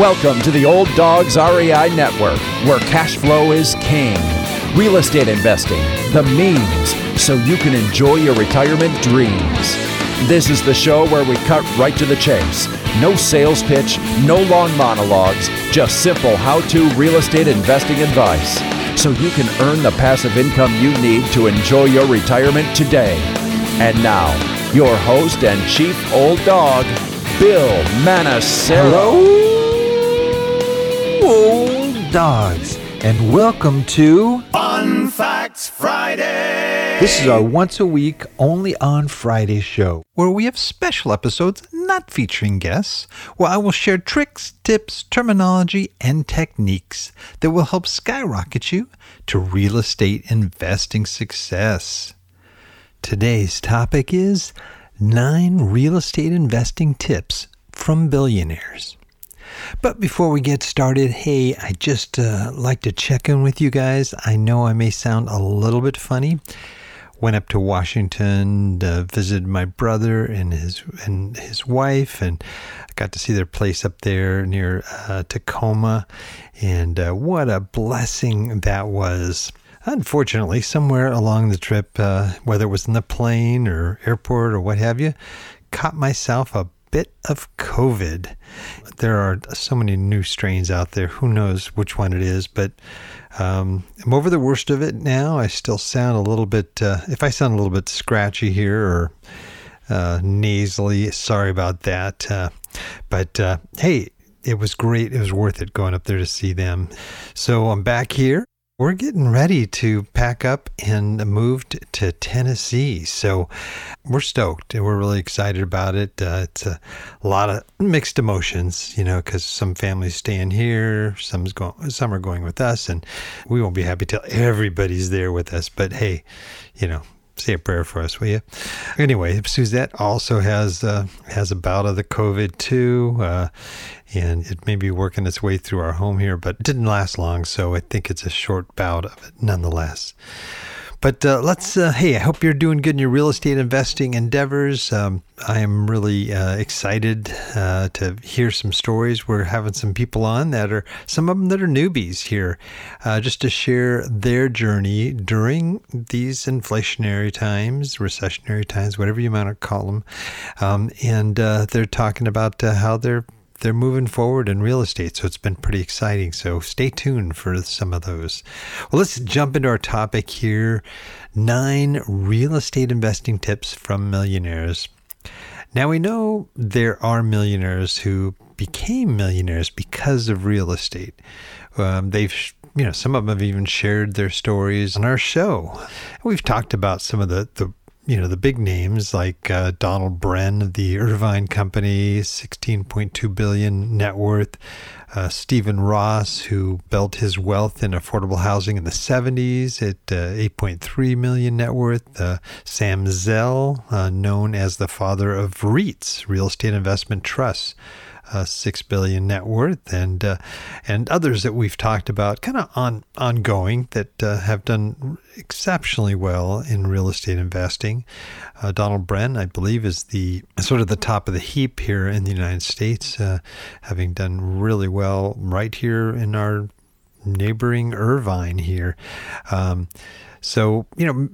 Welcome to the Old Dogs REI Network, where cash flow is king. Real estate investing, the means, so you can enjoy your retirement dreams. This is the show where we cut right to the chase. No sales pitch, no long monologues, just simple how-to real estate investing advice, so you can earn the passive income you need to enjoy your retirement today. And now, your host and chief old dog, Bill Manassero. Old dogs, and welcome to Fun Facts Friday. This is our once a week, only on Friday show, where we have special episodes not featuring guests, where I will share tricks, tips, terminology, and techniques that will help skyrocket you to real estate investing success. Today's topic is 9 real estate investing tips from billionaires. But before we get started, hey, I just like to check in with you guys. I know I may sound a little bit funny. Went up to Washington, visited my brother and his wife, and I got to see their place up there near Tacoma. And what a blessing that was. Unfortunately, somewhere along the trip, whether it was in the plane or airport or what have you, caught myself a bit of COVID. There are so many new strains out there. Who knows which one it is, but I'm over the worst of it now. I still sound a little bit, if I sound a little bit scratchy here or nasally, sorry about that. But hey, it was great. It was worth it going up there to see them. So I'm back here. We're getting ready to pack up and move to Tennessee. So we're stoked and we're really excited about it. It's a lot of mixed emotions, because some families staying here, some are going with us, and we won't be happy till everybody's there with us. But hey, say a prayer for us, will you? Anyway, Suzette also has a bout of the COVID too, and it may be working its way through our home here, but it didn't last long, so I think it's a short bout of it nonetheless. But hey, I hope you're doing good in your real estate investing endeavors. I am really excited to hear some stories. We're having some people on some of them that are newbies here, just to share their journey during these inflationary times, recessionary times, whatever you want to call them. And they're talking about how they're moving forward in real estate. So it's been pretty exciting. So stay tuned for some of those. Well, let's jump into our topic here. 9 real estate investing tips from millionaires. Now we know there are millionaires who became millionaires because of real estate. They've some of them have even shared their stories on our show. We've talked about some of the big names like Donald Bren of the Irvine Company, $16.2 billion net worth. Stephen Ross, who built his wealth in affordable housing in the 70s at $8.3 million net worth. Sam Zell, known as the father of REITs, Real Estate Investment Trusts. $6 billion net worth, and others that we've talked about kind of ongoing that have done exceptionally well in real estate investing. Donald Bren, I believe, is the sort of the top of the heap here in the United States, having done really well right here in our neighboring Irvine here. So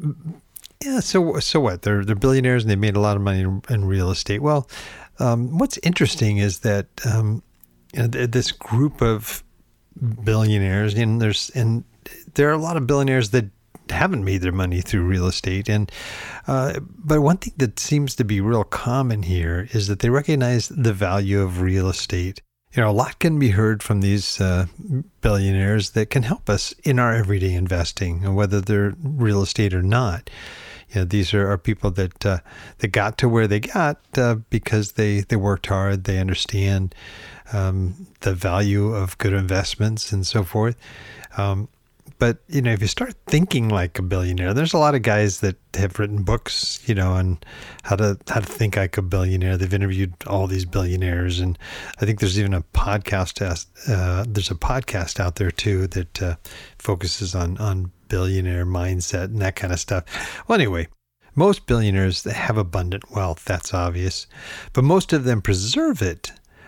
what? They're billionaires and they made a lot of money in real estate. Well, what's interesting is that this group of billionaires, and there are a lot of billionaires that haven't made their money through real estate, but one thing that seems to be real common here is that they recognize the value of real estate. A lot can be heard from these billionaires that can help us in our everyday investing, whether they're real estate or not. These are people that got to where they got because they worked hard. They understand the value of good investments and so forth. But if you start thinking like a billionaire, there's a lot of guys that have written books, on how to think like a billionaire. They've interviewed all these billionaires, and I think there's even a podcast. There's a podcast out there too that focuses on billionaire mindset and that kind of stuff. Well, anyway, most billionaires have abundant wealth. That's obvious, but most of them preserve it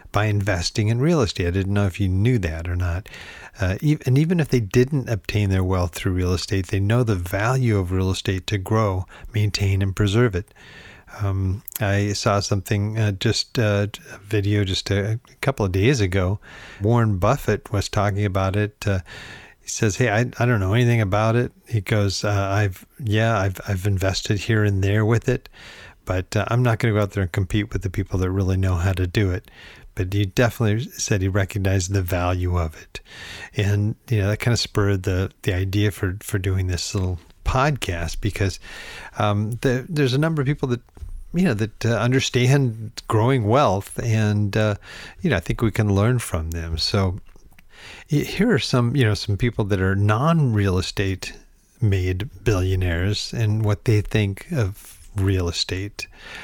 by investing in real estate. I didn't know if you knew that or not. And even if they didn't obtain their wealth through real estate, they know the value of real estate to grow, maintain, and preserve it. I saw something, a video just a couple of days ago. Warren Buffett was talking about it. He says, "Hey, I don't know anything about it." He goes, "I've invested here and there with it, but I'm not going to go out there and compete with the people that really know how to do it." But he definitely said he recognized the value of it, and that kind of spurred the idea for doing this little podcast, because there's a number of people that understand growing wealth, and I think we can learn from them. So here are some people that are non-real estate made billionaires and what they think of real estate.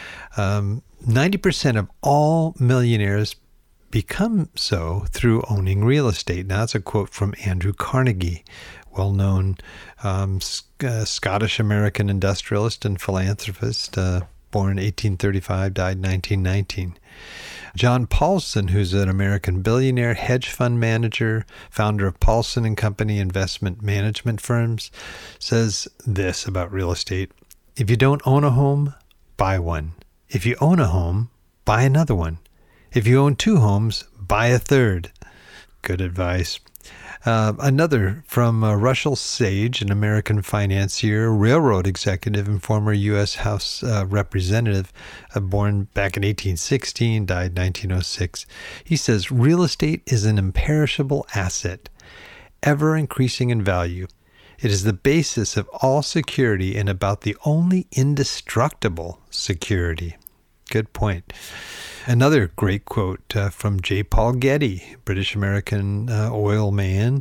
90% of all millionaires become so through owning real estate. Now, that's a quote from Andrew Carnegie, well-known Scottish-American industrialist and philanthropist, born in 1835, died in 1919. John Paulson, who's an American billionaire, hedge fund manager, founder of Paulson & Company investment management firms, says this about real estate: "If you don't own a home, buy one. If you own a home, buy another one. If you own two homes, buy a third." Good advice. Another from Russell Sage, an American financier, railroad executive, and former U.S. House representative, born back in 1816, died in 1906. He says, "Real estate is an imperishable asset, ever increasing in value. It is the basis of all security and about the only indestructible security." Good point. Another great quote from J. Paul Getty, British-American oil man,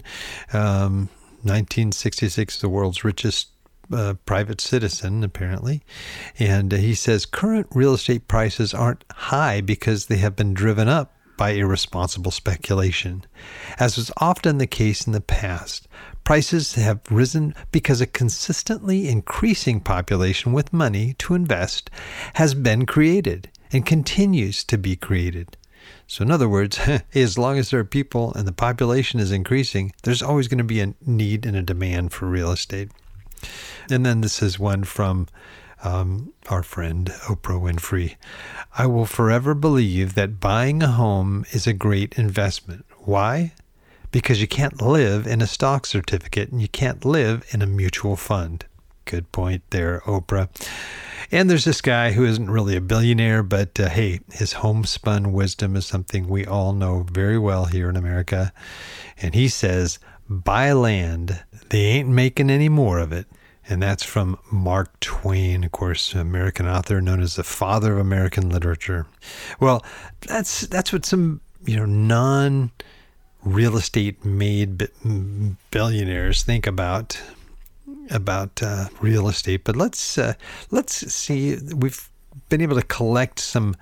1966, the world's richest private citizen, apparently. And he says, "Current real estate prices aren't high because they have been driven up by irresponsible speculation. As was often the case in the past, prices have risen because a consistently increasing population with money to invest has been created and continues to be created." So in other words, as long as there are people and the population is increasing, there's always going to be a need and a demand for real estate. And then this is one from our friend Oprah Winfrey. "I will forever believe that buying a home is a great investment. Why? Because you can't live in a stock certificate and you can't live in a mutual fund." Good point there, Oprah. And there's this guy who isn't really a billionaire, but hey, his homespun wisdom is something we all know very well here in America. And he says, "Buy land. They ain't making any more of it." And that's from Mark Twain, of course, American author known as the father of American literature. Well, that's what some non-real estate made billionaires think about real estate. But let's see. We've been able to collect some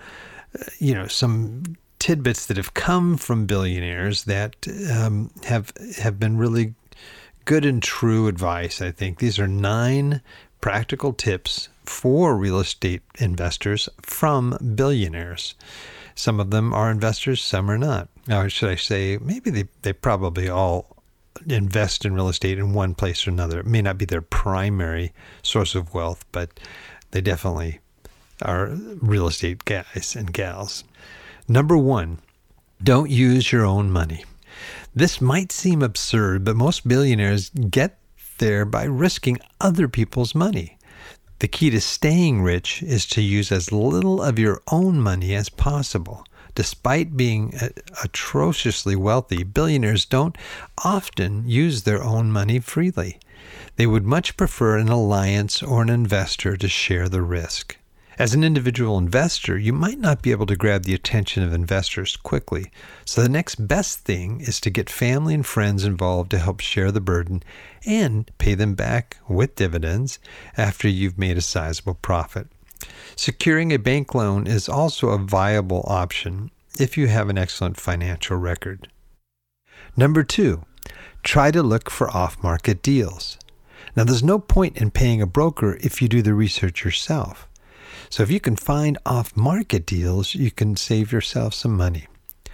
tidbits that have come from billionaires that have been really good and true advice. I think these are 9 practical tips for real estate investors from billionaires. Some of them are investors, some are not. Or should I say, maybe they probably all invest in real estate in one place or another. It may not be their primary source of wealth, but they definitely are real estate guys and gals. Number 1, don't use your own money. This might seem absurd, but most billionaires get there by risking other people's money. The key to staying rich is to use as little of your own money as possible. Despite being atrociously wealthy, billionaires don't often use their own money freely. They would much prefer an alliance or an investor to share the risk. As an individual investor, you might not be able to grab the attention of investors quickly, so the next best thing is to get family and friends involved to help share the burden and pay them back with dividends after you've made a sizable profit. Securing a bank loan is also a viable option if you have an excellent financial record. Number 2, try to look for off-market deals. Now, there's no point in paying a broker if you do the research yourself. So if you can find off-market deals, you can save yourself some money.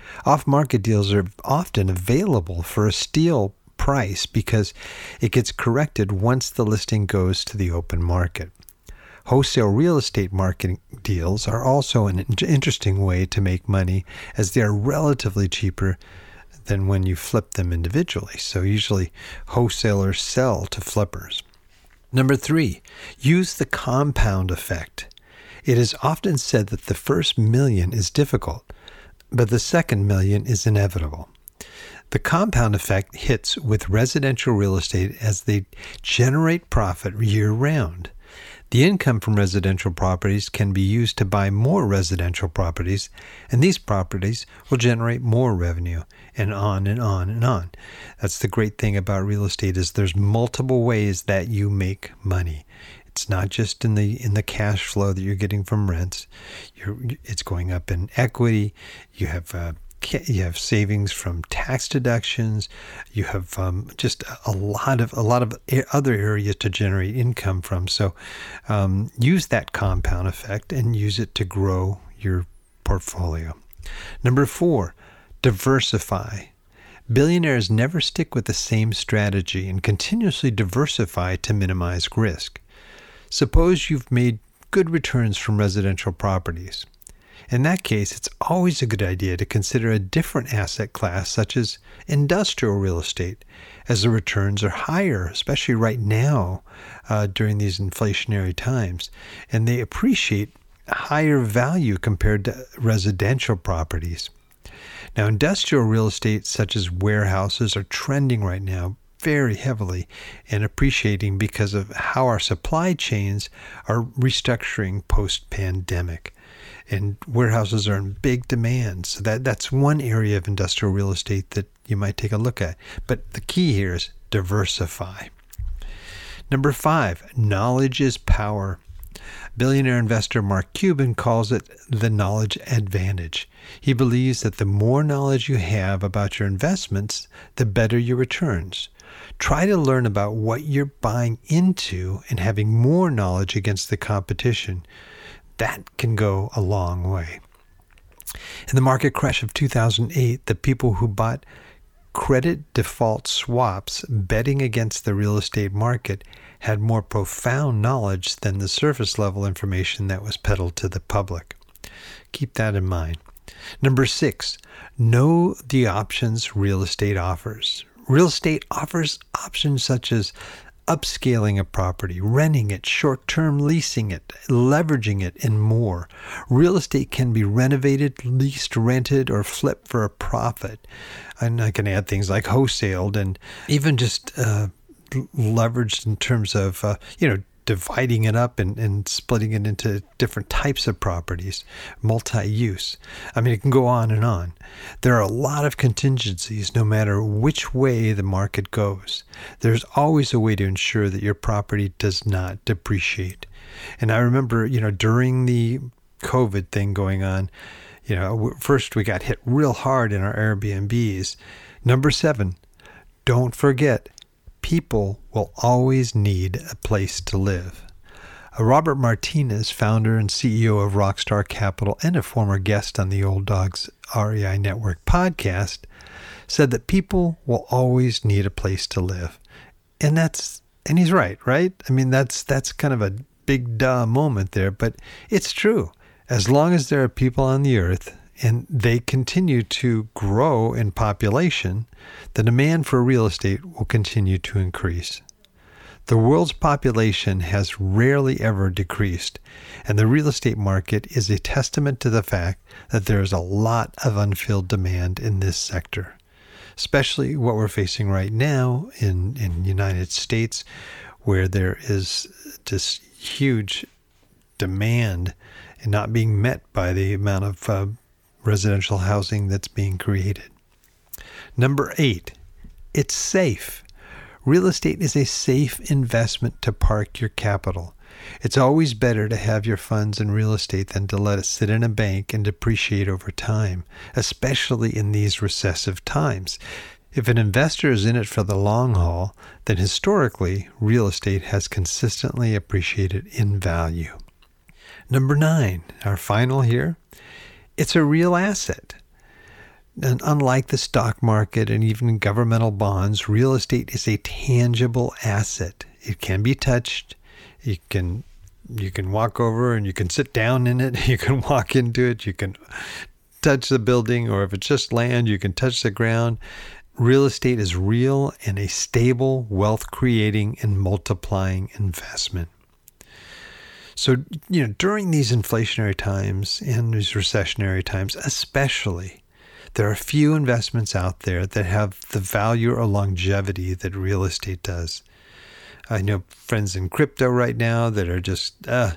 Off-market deals are often available for a steal price because it gets corrected once the listing goes to the open market. Wholesale real estate marketing deals are also an interesting way to make money, as they are relatively cheaper than when you flip them individually. So usually wholesalers sell to flippers. Number 3, use the compound effect. It is often said that the first million is difficult, but the second million is inevitable. The compound effect hits with residential real estate as they generate profit year-round. The income from residential properties can be used to buy more residential properties, and these properties will generate more revenue, and on and on and on. That's the great thing about real estate, is there's multiple ways that you make money. It's not just in the cash flow that you're getting from rents. It's going up in equity. You have savings from tax deductions. You have just a lot of other areas to generate income from. So use that compound effect and use it to grow your portfolio. Number 4, diversify. Billionaires never stick with the same strategy and continuously diversify to minimize risk. Suppose you've made good returns from residential properties. In that case, it's always a good idea to consider a different asset class, such as industrial real estate, as the returns are higher, especially right now during these inflationary times, and they appreciate higher value compared to residential properties. Now, industrial real estate, such as warehouses, are trending right now very heavily and appreciating because of how our supply chains are restructuring post-pandemic. And warehouses are in big demand. So that's one area of industrial real estate that you might take a look at. But the key here is diversify. Number 5, knowledge is power. Billionaire investor Mark Cuban calls it the knowledge advantage. He believes that the more knowledge you have about your investments, the better your returns. Try to learn about what you're buying into and having more knowledge against the competition. That can go a long way. In the market crash of 2008, the people who bought credit default swaps betting against the real estate market had more profound knowledge than the surface level information that was peddled to the public. Keep that in mind. Number 6, know the options real estate offers. Real estate offers options such as upscaling a property, renting it, short-term leasing it, leveraging it, and more. Real estate can be renovated, leased, rented, or flipped for a profit. And I can add things like wholesaled and even just leveraged in terms of, dividing it up and splitting it into different types of properties, multi-use. I mean, it can go on and on. There are a lot of contingencies no matter which way the market goes. There's always a way to ensure that your property does not depreciate. And I remember, during the COVID thing going on, first we got hit real hard in our Airbnbs. Number 7, don't forget, people will always need a place to live. Robert Martinez, founder and CEO of Rockstar Capital and a former guest on the Old Dogs REI Network podcast, said that people will always need a place to live. And he's right? I mean, that's kind of a big duh moment there, but it's true. As long as there are people on the earth and they continue to grow in population, the demand for real estate will continue to increase. The world's population has rarely ever decreased, and the real estate market is a testament to the fact that there is a lot of unfilled demand in this sector, especially what we're facing right now in the United States, where there is this huge demand and not being met by the amount of residential housing that's being created. Number 8, it's safe. Real estate is a safe investment to park your capital. It's always better to have your funds in real estate than to let it sit in a bank and depreciate over time, especially in these recessive times. If an investor is in it for the long haul, then historically, real estate has consistently appreciated in value. Number 9, our final here, it's a real asset. And unlike the stock market and even governmental bonds, real estate is a tangible asset. It can be touched. You can walk over and you can sit down in it. You can walk into it. You can touch the building, or if it's just land, you can touch the ground. Real estate is real and a stable, wealth-creating and multiplying investment. So, during these inflationary times and these recessionary times especially, there are few investments out there that have the value or longevity that real estate does. I know friends in crypto right now that are just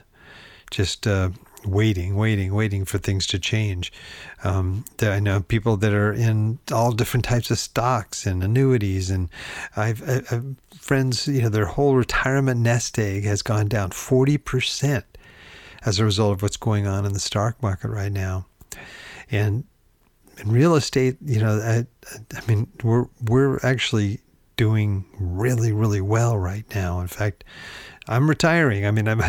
waiting for things to change. I know people that are in all different types of stocks and annuities, and I've friends, their whole retirement nest egg has gone down 40% as a result of what's going on in the stock market right now. And in real estate, we're actually doing really, really well right now. In fact, I'm retiring.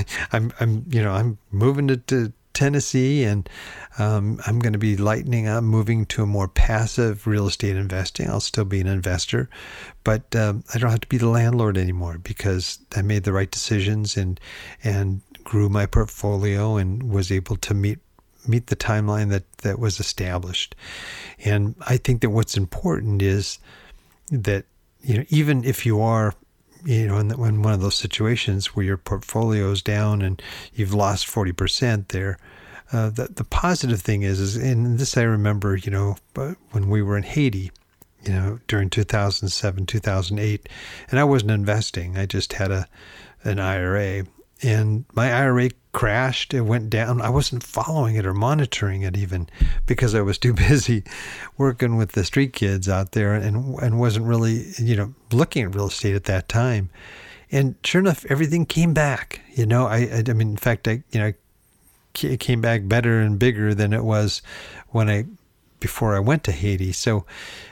I'm moving to Tennessee, and I'm going to be lightening up, moving to a more passive real estate investing. I'll still be an investor, but I don't have to be the landlord anymore because I made the right decisions and grew my portfolio and was able to meet the timeline that was established. And I think that what's important is that, even if you are, in one of those situations where your portfolio is down and you've lost 40% there, the positive thing is, and this I remember, when we were in Haiti, during 2007, 2008, and I wasn't investing. I just had an IRA, and my IRA crashed. It went down. I wasn't following it or monitoring it even because I was too busy working with the street kids out there and wasn't really, looking at real estate at that time. And sure enough, everything came back. In fact, it came back better and bigger than it was before I went to Haiti. So,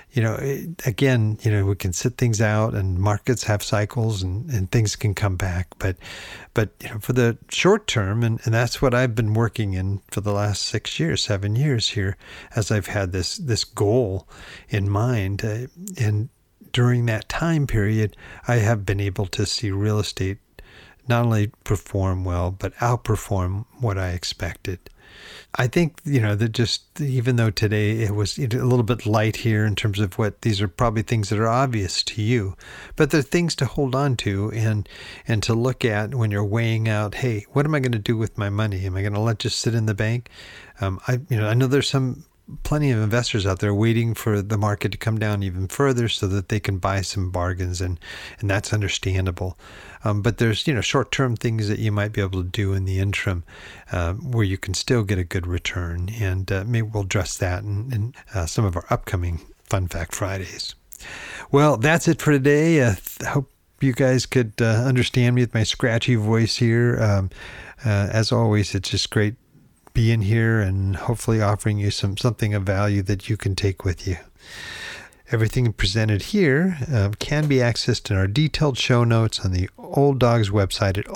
again, we can sit things out, and markets have cycles and things can come back. But for the short term, and that's what I've been working in for the last 7 years here, as I've had this goal in mind. And during that time period, I have been able to see real estate not only perform well, but outperform what I expected. I think, that just, even though today it was a little bit light here in terms of these are probably things that are obvious to you, but they're things to hold on to and to look at when you're weighing out, hey, what am I going to do with my money? Am I going to let it just sit in the bank? I know there's plenty of investors out there waiting for the market to come down even further so that they can buy some bargains, and that's understandable. But there's, short-term things that you might be able to do in the interim where you can still get a good return. And maybe we'll address that in some of our upcoming Fun Fact Fridays. Well, that's it for today. I hope you guys could understand me with my scratchy voice here. As always, it's just great being here and hopefully offering you something of value that you can take with you. Everything presented here can be accessed in our detailed show notes on the Old Dogs website at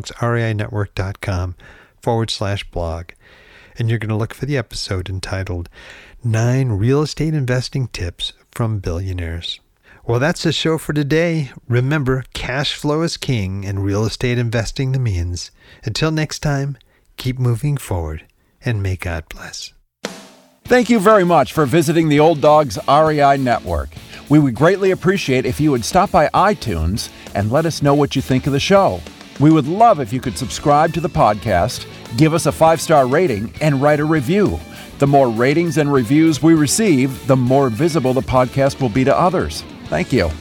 olddogsreinetwork.com/blog. And you're going to look for the episode entitled 9 Real Estate Investing Tips from Billionaires. Well, that's the show for today. Remember, cash flow is king and real estate investing the means. Until next time, keep moving forward and may God bless. Thank you very much for visiting the Old Dogs REI Network. We would greatly appreciate if you would stop by iTunes and let us know what you think of the show. We would love if you could subscribe to the podcast, give us a 5-star rating, and write a review. The more ratings and reviews we receive, the more visible the podcast will be to others. Thank you.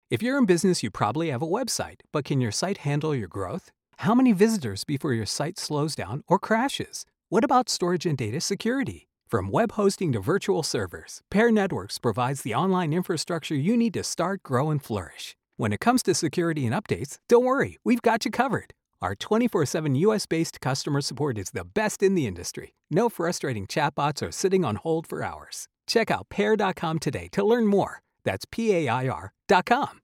If you're in business, you probably have a website, but can your site handle your growth? How many visitors before your site slows down or crashes? What about storage and data security? From web hosting to virtual servers, Pair Networks provides the online infrastructure you need to start, grow, and flourish. When it comes to security and updates, don't worry, we've got you covered. Our 24/7 US-based customer support is the best in the industry. No frustrating chatbots or sitting on hold for hours. Check out pair.com today to learn more. That's PAIR.com.